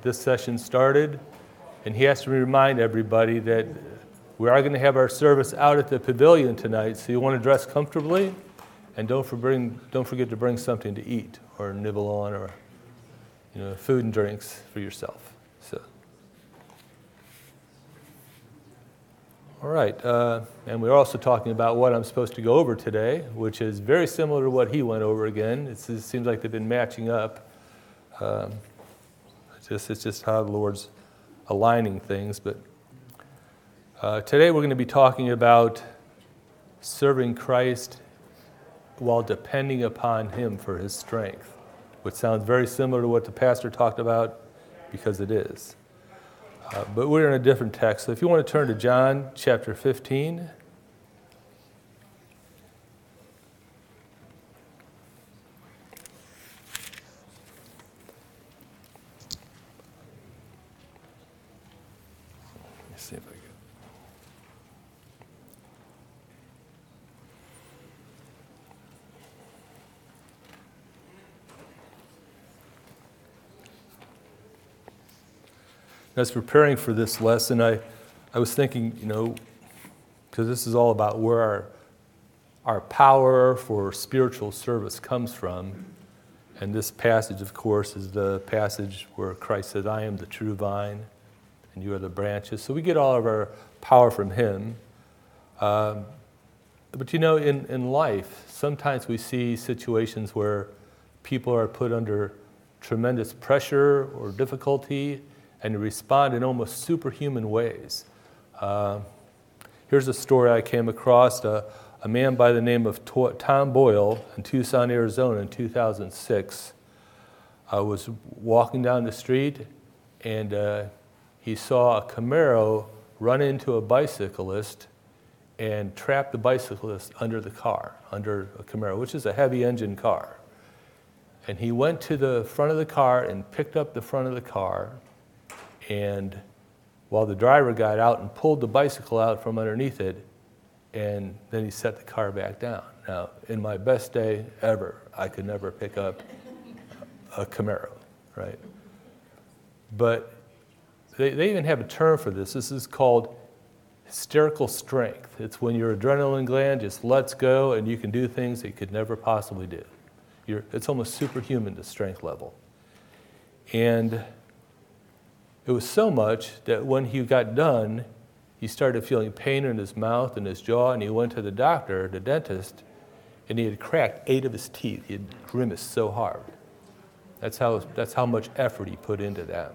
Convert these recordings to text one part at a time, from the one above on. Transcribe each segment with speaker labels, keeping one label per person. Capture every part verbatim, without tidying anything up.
Speaker 1: this session started, and he has to remind everybody that we are going to have our service out at the pavilion tonight, so you want to dress comfortably, and don't, for bring, don't forget to bring something to eat or nibble on, or you know, food and drinks for yourself. So, all right, uh, and we're also talking about what I'm supposed to go over today, which is very similar to what he went over again. It's, it seems like they've been matching up. Um, it's just it's just how the Lord's aligning things. But uh, today we're going to be talking about serving Christ while depending upon Him for His strength, which sounds very similar to what the pastor talked about, because it is. Uh, but we're in a different text. So if you want to turn to John chapter fifteen. Let me see if I can. As preparing for this lesson, I, I was thinking, you know, because this is all about where our, our power for spiritual service comes from. And this passage, of course, is the passage where Christ said, I am the true vine, and you are the branches. So we get all of our power from Him. Um, but, you know, in, in life, sometimes we see situations where people are put under tremendous pressure or difficulty, and to respond in almost superhuman ways. Uh, here's a story I came across. Uh, a man by the name of to- Tom Boyle in Tucson, Arizona in two thousand six uh, was walking down the street, and uh, he saw a Camaro run into a bicyclist and trap the bicyclist under the car, under a Camaro, which is a heavy engine car. And he went to the front of the car and picked up the front of the car, and while the driver got out and pulled the bicycle out from underneath it, and then he set the car back down. Now, in my best day ever, I could never pick up a Camaro, right? But they, they even have a term for this. This is called hysterical strength. It's when your adrenaline gland just lets go and you can do things that you could never possibly do. You're, it's almost superhuman, the strength level. And it was so much that when he got done, he started feeling pain in his mouth and his jaw, and he went to the doctor, the dentist, and he had cracked eight of his teeth. He had grimaced so hard. That's how, that's how much effort he put into that.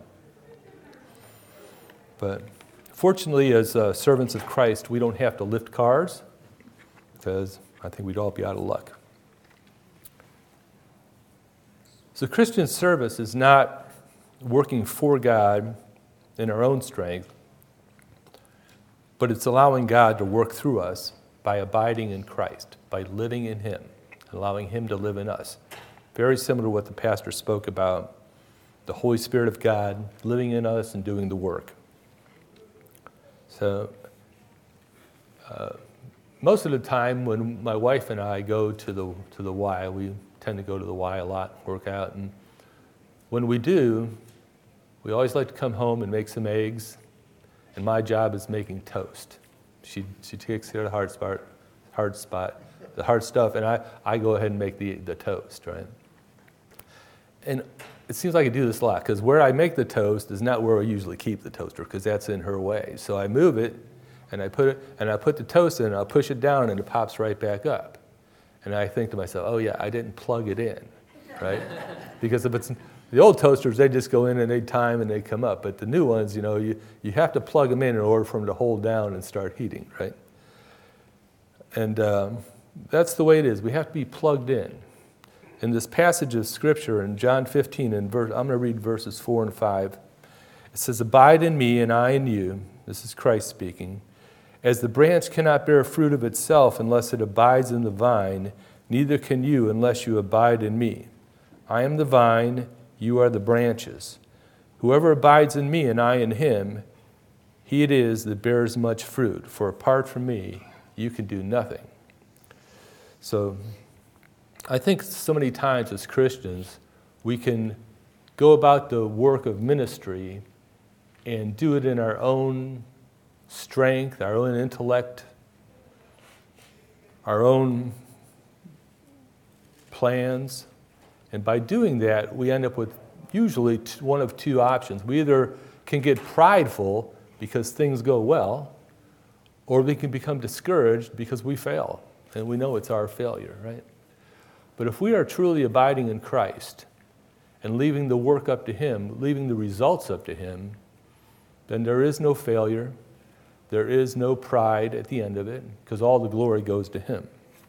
Speaker 1: But fortunately, as uh, servants of Christ, we don't have to lift cars, because I think we'd all be out of luck. So Christian service is not working for God in our own strength, but it's allowing God to work through us by abiding in Christ, by living in Him, allowing Him to live in us. Very similar to what the pastor spoke about, the Holy Spirit of God living in us and doing the work. So uh, most of the time when my wife and I go to the to the Y, we tend to go to the Y a lot, work out, and when we do, we always like to come home and make some eggs, and my job is making toast. She she takes care of the hard spot, hard spot, the hard stuff, and I, I go ahead and make the, the toast, right? And it seems like I do this a lot, because where I make the toast is not where I usually keep the toaster, because that's in her way. So I move it, and I put it, and I put the toast in, and I'll push it down, and it pops right back up. And I think to myself, oh yeah, I didn't plug it in, right? Because if it's the old toasters, they just go in and they time and they come up. But the new ones, you know, you, you have to plug them in in order for them to hold down and start heating, right? And um, that's the way it is. We have to be plugged in. In this passage of Scripture in John fifteen, and verse, I'm going to read verses four and five. It says, abide in me and I in you. This is Christ speaking. As the branch cannot bear fruit of itself unless it abides in the vine, neither can you unless you abide in me. I am the vine, you are the branches. Whoever abides in me and I in him, he it is that bears much fruit. For apart from me, you can do nothing. So I think so many times as Christians, we can go about the work of ministry and do it in our own strength, our own intellect, our own plans. And by doing that, we end up with usually one of two options. We either can get prideful because things go well, or we can become discouraged because we fail, and we know it's our failure, right? But if we are truly abiding in Christ and leaving the work up to Him, leaving the results up to Him, then there is no failure, there is no pride at the end of it, because all the glory goes to Him.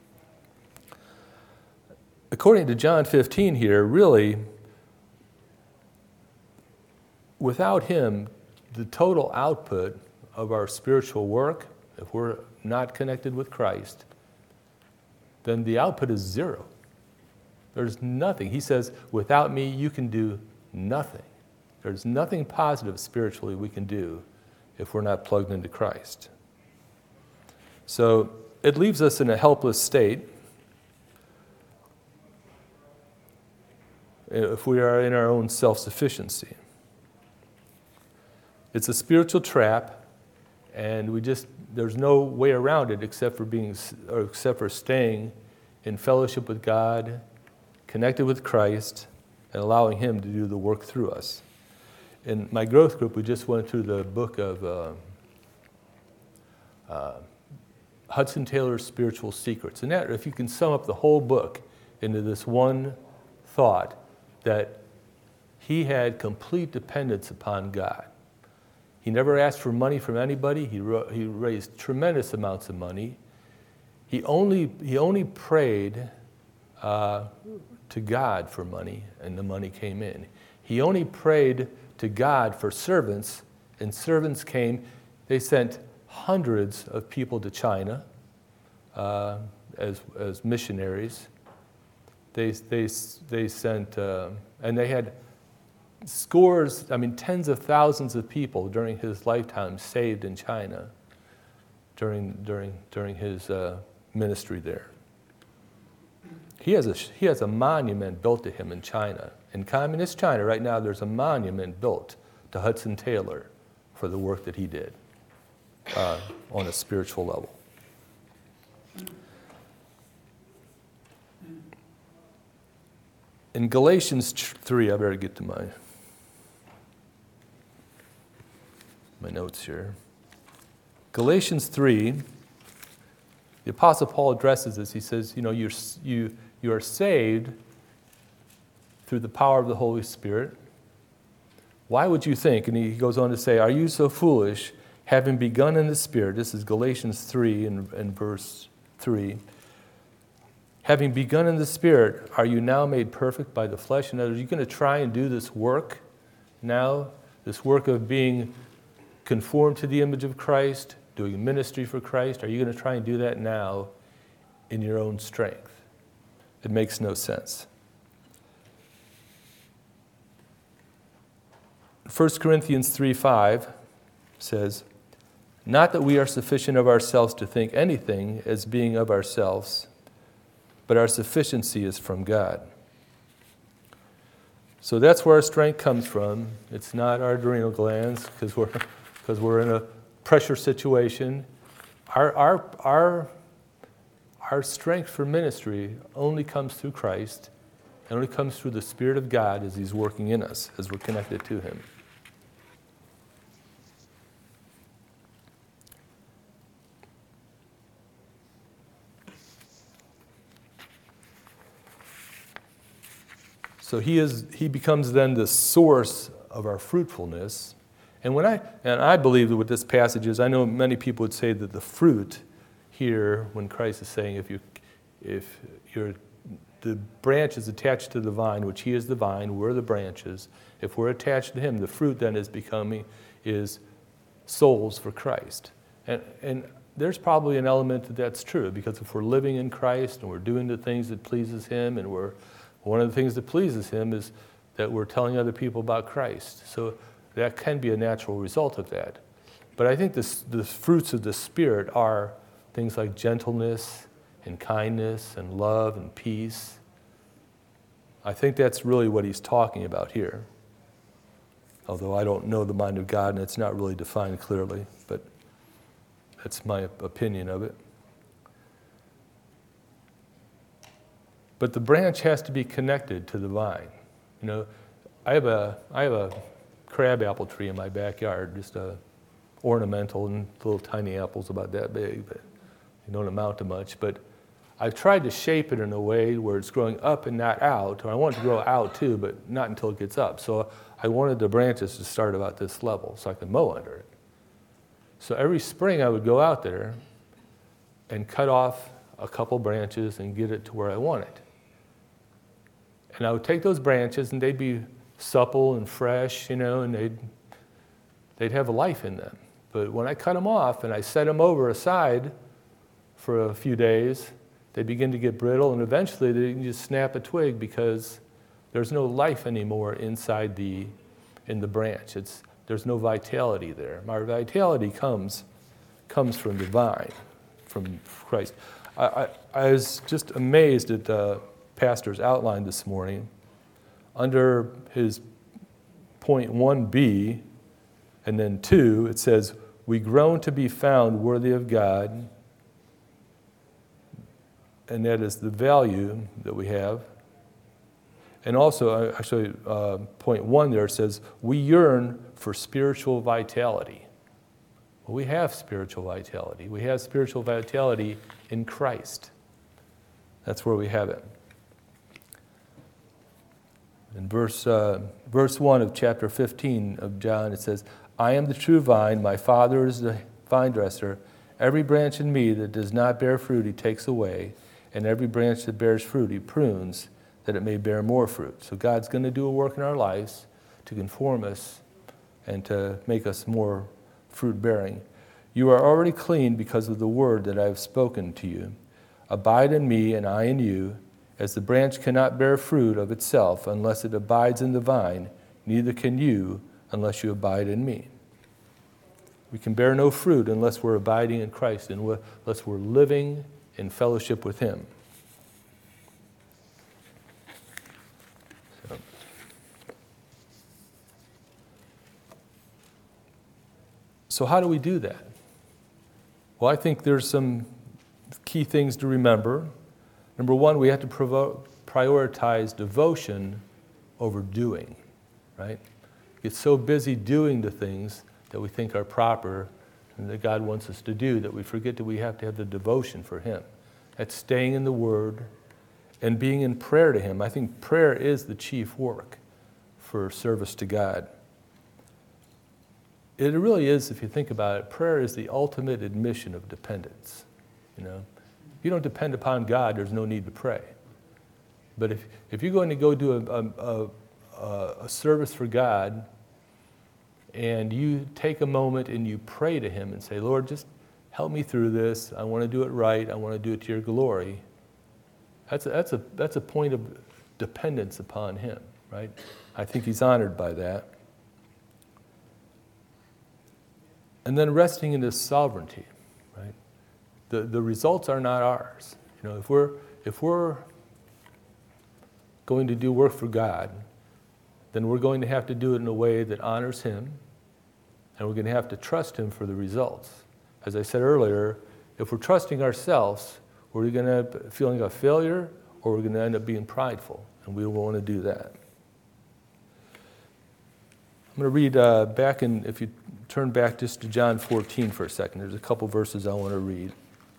Speaker 1: According to John fifteen here, really, without Him, the total output of our spiritual work, if we're not connected with Christ, then the output is zero. There's nothing. He says, without me, you can do nothing. There's nothing positive spiritually we can do if we're not plugged into Christ. So it leaves us in a helpless state if we are in our own self-sufficiency. It's a spiritual trap, and we just, there's no way around it except for being, or except for staying in fellowship with God, connected with Christ, and allowing Him to do the work through us. In my growth group, we just went through the book of uh, uh, Hudson Taylor's Spiritual Secrets. And that, if you can sum up the whole book into this one thought, that he had complete dependence upon God. He never asked for money from anybody. He, ro- he raised tremendous amounts of money. He only, he only prayed uh, to God for money, and the money came in. He only prayed to God for servants, and servants came. They sent hundreds of people to China uh, as, as missionaries. They, they, they sent, uh, and they had scores, I mean tens of thousands of people during his lifetime saved in China during, during, during his uh, ministry there. He has, a, he has a monument built to him in China. In communist China right now, there's a monument built to Hudson Taylor for the work that he did uh, on a spiritual level. In Galatians three, I better get to my, my notes here. Galatians three, the Apostle Paul addresses this. He says, you know, you're, you, you are saved through the power of the Holy Spirit. Why would you think, and he goes on to say, are you so foolish, having begun in the Spirit? This is Galatians three and, and verse three. Having begun in the Spirit, are you now made perfect by the flesh? In other words, are you going to try and do this work now, this work of being conformed to the image of Christ, doing ministry for Christ? Are you going to try and do that now in your own strength? It makes no sense. First Corinthians three five says, not that we are sufficient of ourselves to think anything as being of ourselves, but our sufficiency is from God. So that's where our strength comes from. It's not our adrenal glands, because we're, because we're in a pressure situation. Our, our, our, our strength for ministry only comes through Christ, and only comes through the Spirit of God as He's working in us, as we're connected to Him. So he is. He becomes then the source of our fruitfulness. And when I and I believe that with this passage is, I know many people would say that the fruit here, when Christ is saying, if you, if you're, the branch is attached to the vine, which He is the vine, we're the branches. If we're attached to Him, the fruit then is becoming is souls for Christ. And and there's probably an element that that's true, because if we're living in Christ and we're doing the things that pleases Him, and we're one of the things that pleases Him is that we're telling other people about Christ. So that can be a natural result of that. But I think this, the fruits of the Spirit are things like gentleness and kindness and love and peace. I think that's really what he's talking about here. although I don't know the mind of God and it's not really defined clearly, but that's my opinion of it. But the branch has to be connected to the vine. You know, I have a I have a crab apple tree in my backyard, just a ornamental and little tiny apples about that big, but they don't amount to much. But I've tried to shape it in a way where it's growing up and not out, or I want it to grow out too, but not until it gets up. So I wanted the branches to start about this level so I could mow under it. So every spring I would go out there and cut off a couple branches and get it to where I want it. And I would take those branches and they'd be supple and fresh, you know, and they'd, they'd have a life in them. But when I cut them off and I set them over aside for a few days, they begin to get brittle and eventually they can just snap a twig because there's no life anymore inside the, in the branch. It's, there's no vitality there. My vitality comes, comes from the vine, from Christ. I, I, I was just amazed at the pastor's outline this morning. Under his point one B and then two, it says, we groan to be found worthy of God, and that is the value that we have. And also, actually, uh, point one there says, we yearn for spiritual vitality. Well, we have spiritual vitality. We have spiritual vitality in Christ. That's where we have it. In verse, uh, verse one of chapter fifteen of John, it says, I am the true vine, my Father is the vine dresser. Every branch in me that does not bear fruit he takes away, and every branch that bears fruit he prunes, that it may bear more fruit. So God's going to do a work in our lives to conform us and to make us more fruit-bearing. You are already clean because of the word that I have spoken to you. Abide in me and I in you. As the branch cannot bear fruit of itself unless it abides in the vine, neither can you unless you abide in me. We can bear no fruit unless we're abiding in Christ and unless we're living in fellowship with him. So, so how do we do that? Well, I think there's some key things to remember. Number one, we have to provo- prioritize devotion over doing, right? Get so busy doing the things that we think are proper and that God wants us to do that we forget that we have to have the devotion for him. That's staying in the Word and being in prayer to him. I think prayer is the chief work for service to God. It really is, if you think about it, prayer is the ultimate admission of dependence, you know? If you don't depend upon God, there's no need to pray. But if, if you're going to go do a, a, a, a service for God and you take a moment and you pray to him and say, Lord, just help me through this. I want to do it right. I want to do it to your glory. That's a, that's a, that's a point of dependence upon him, right? I think he's honored by that. And then resting in his sovereignty, right? The, the results are not ours. You know, if we're, if we're going to do work for God, then we're going to have to do it in a way that honors him, and we're going to have to trust him for the results. As I said earlier, if we're trusting ourselves, we're going to end up feeling a failure, or we're going to end up being prideful, and we don't want to do that. I'm going to read uh, back in, if you turn back just to John fourteen for a second, there's a couple verses I want to read.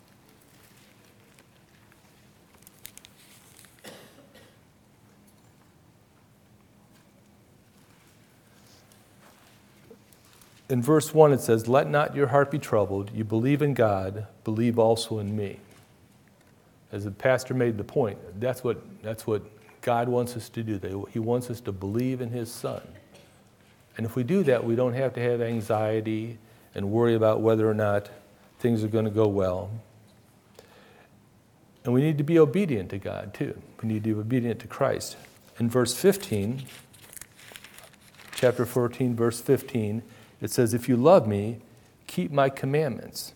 Speaker 1: In verse one it says, let not your heart be troubled. You believe in God, believe also in me. As the pastor made the point, that's what, that's what God wants us to do. He wants us to believe in his Son. And if we do that, we don't have to have anxiety and worry about whether or not things are going to go well. And we need to be obedient to God too. We need to be obedient to Christ. In verse fifteen, chapter fourteen, verse fifteen, it says, if you love me, keep my commandments.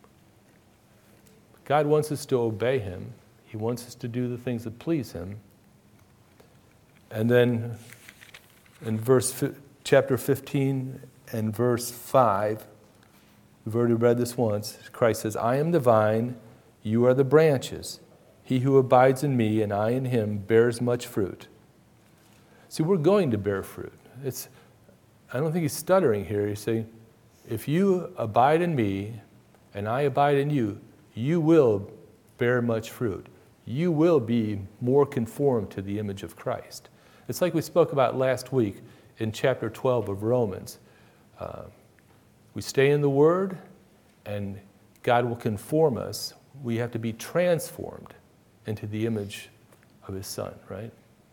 Speaker 1: God wants us to obey him. He wants us to do the things that please him. And then in verse chapter fifteen and verse five, we've already read this once. Christ says, I am the vine, you are the branches. He who abides in me and I in him bears much fruit. See, we're going to bear fruit. It's, I don't think he's stuttering here. He's saying, if you abide in me and I abide in you, you will bear much fruit. You will be more conformed to the image of Christ. It's like we spoke about last week in chapter twelve of Romans. Uh, we stay in the Word, and God will conform us. We have to be transformed into the image of His Son, right?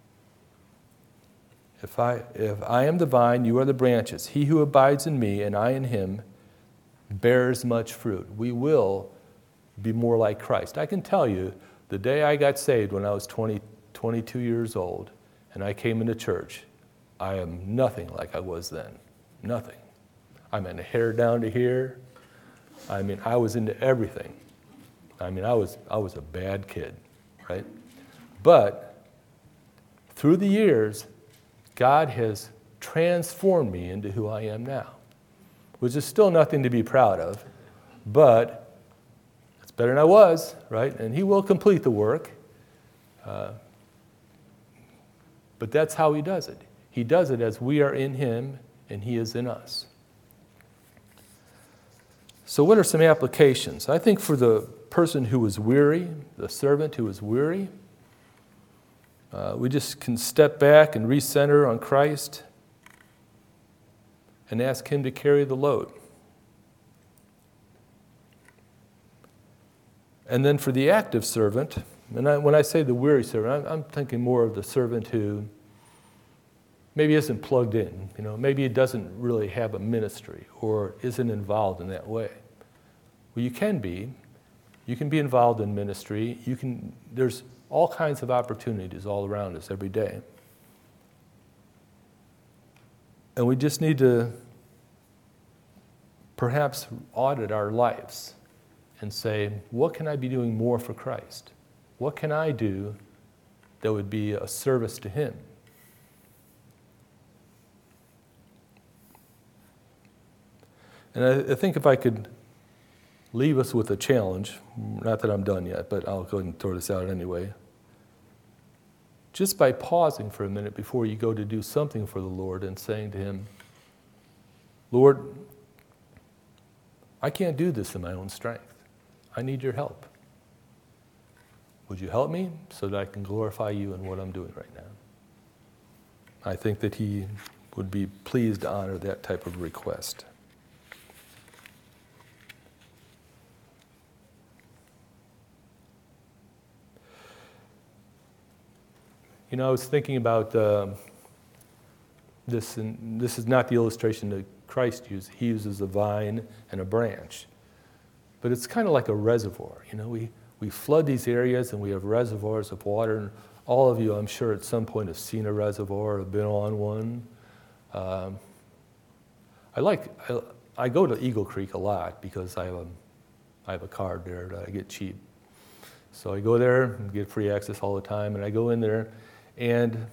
Speaker 1: If I, if I am the vine, you are the branches. He who abides in me and I in him bears much fruit. We will be more like Christ. I can tell you, the day I got saved when I was twenty, twenty-two years old, and I came into church, I am nothing like I was then. Nothing. I mean, hair down to here. I mean, I was into everything. I mean, I was I was a bad kid, right? But through the years, God has transformed me into who I am now, which is still nothing to be proud of, but it's better than I was, right? And He will complete the work. Uh, but that's how He does it. He does it as we are in Him and He is in us. So what are some applications? I think for the person who is weary, the servant who is weary, uh, we just can step back and recenter on Christ and ask Him to carry the load. And then for the active servant, and I, when I say the weary servant, I'm, I'm thinking more of the servant who maybe isn't plugged in, you know, maybe he doesn't really have a ministry or isn't involved in that way. Well, you can be. You can be involved in ministry. You can. There's all kinds of opportunities all around us every day. And we just need to perhaps audit our lives and say, what can I be doing more for Christ? What can I do that would be a service to Him? And I, I think if I could leave us with a challenge, not that I'm done yet, but I'll go ahead and throw this out anyway. Just by pausing for a minute before you go to do something for the Lord and saying to Him, Lord, I can't do this in my own strength. I need your help. Would you help me so that I can glorify you in what I'm doing right now? I think that He would be pleased to honor that type of request. You know, I was thinking about uh, this, and this is not the illustration that Christ used. He uses a vine and a branch. But it's kind of like a reservoir. You know, we, we flood these areas and we have reservoirs of water. And all of you, I'm sure, at some point have seen a reservoir, have been on one. Um, I like, I, I go to Eagle Creek a lot because I have a, I have a card there that I get cheap. So I go there and get free access all the time, and I go in there. And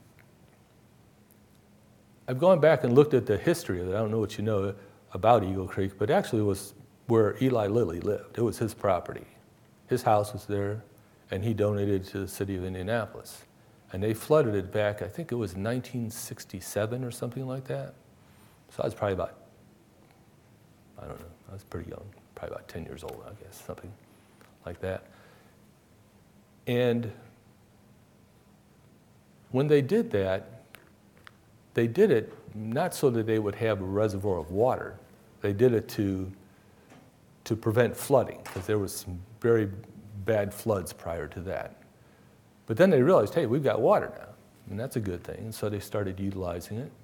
Speaker 1: I've gone back and looked at the history of it. I don't know what you know about Eagle Creek, but actually it was where Eli Lilly lived. It was his property. His house was there, and he donated it to the city of Indianapolis. And they flooded it back, I think it was nineteen sixty-seven or something like that. So I was probably about, I don't know, I was pretty young, probably about ten years old, I guess, something like that. And when they did that, they did it not so that they would have a reservoir of water. They did it to, to prevent flooding, because there was some very bad floods prior to that. But then they realized, hey, we've got water now, and that's a good thing. And so they started utilizing it.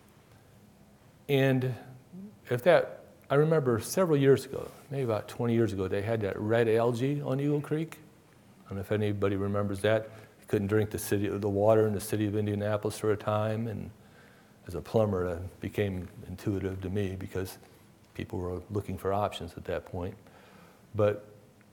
Speaker 1: And if that, I remember several years ago, maybe about twenty years ago, they had that red algae on Eagle Creek. I don't know if anybody remembers that. Couldn't drink the city, the water in the city of Indianapolis for a time, and as a plumber, it became intuitive to me because people were looking for options at that point. But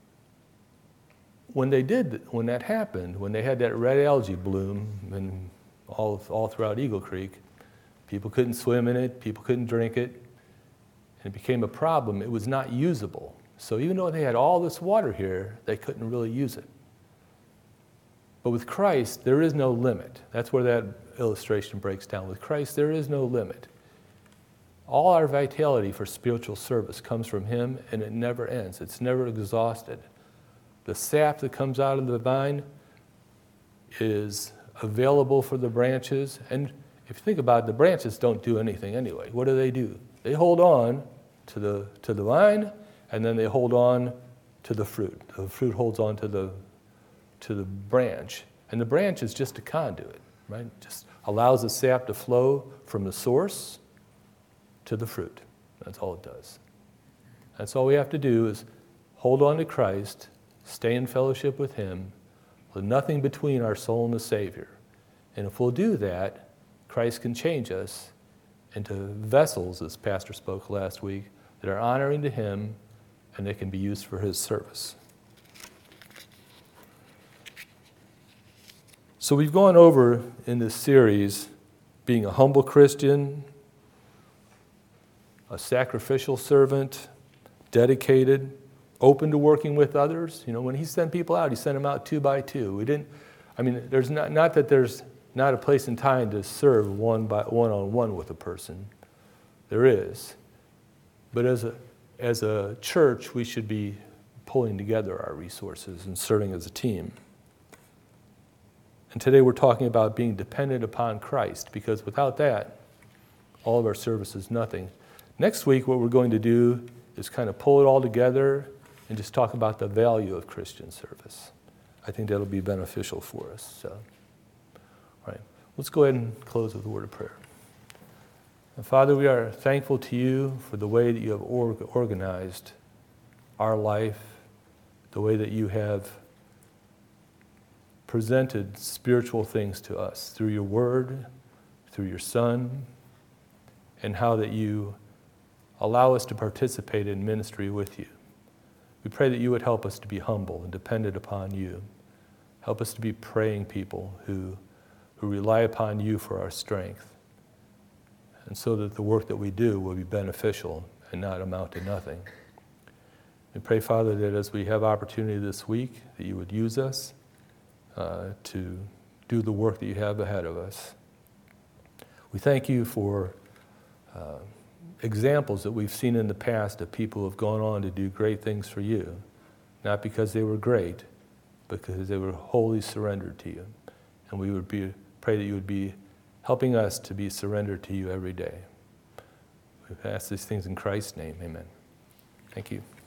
Speaker 1: when they did, when that happened, when they had that red algae bloom and all all throughout Eagle Creek, People couldn't swim in it. People couldn't drink it. And it became a problem. It was not usable. So even though they had all this water here, they couldn't really use it. But with Christ, there is no limit. That's where that illustration breaks down. With Christ, there is no limit. All our vitality for spiritual service comes from Him, and it never ends. It's never exhausted. The sap that comes out of the vine is available for the branches. And if you think about it, the branches don't do anything anyway. What do they do? They hold on to the, to the vine, and then they hold on to the fruit. The fruit holds on to the, to the branch. And the branch is just a conduit, right? Just allows the sap to flow from the source to the fruit. That's all it does. That's all we have to do is hold on to Christ, stay in fellowship with Him, with nothing between our soul and the Savior. And if we'll do that, Christ can change us into vessels, as Pastor spoke last week, that are honoring to Him, and they can be used for His service. So we've gone over in this series being a humble Christian, a sacrificial servant, dedicated, open to working with others. You know, when He sent people out, He sent them out two by two. We didn't, I mean, there's not, not that there's not a place and time to serve one by one-on-one with a person. There is. But as a, as a church, we should be pulling together our resources and serving as a team. And today we're talking about being dependent upon Christ, because without that, all of our service is nothing. Next week, what we're going to do is kind of pull it all together and just talk about the value of Christian service. I think that'll be beneficial for us. So, all right, let's go ahead and close with a word of prayer. And Father, we are thankful to You for the way that You have org- organized our life, the way that You have presented spiritual things to us through Your Word, through Your Son, and how that You allow us to participate in ministry with You. We pray that You would help us to be humble and dependent upon You. Help us to be praying people who, who rely upon You for our strength, and so that the work that we do will be beneficial and not amount to nothing. We pray, Father, that as we have opportunity this week, that You would use us uh, to do the work that You have ahead of us. We thank You for uh, examples that we've seen in the past of people who have gone on to do great things for You, not because they were great, but because they were wholly surrendered to You. And we would be, pray that You would be helping us to be surrendered to You every day. We ask these things in Christ's name. Amen. Thank you.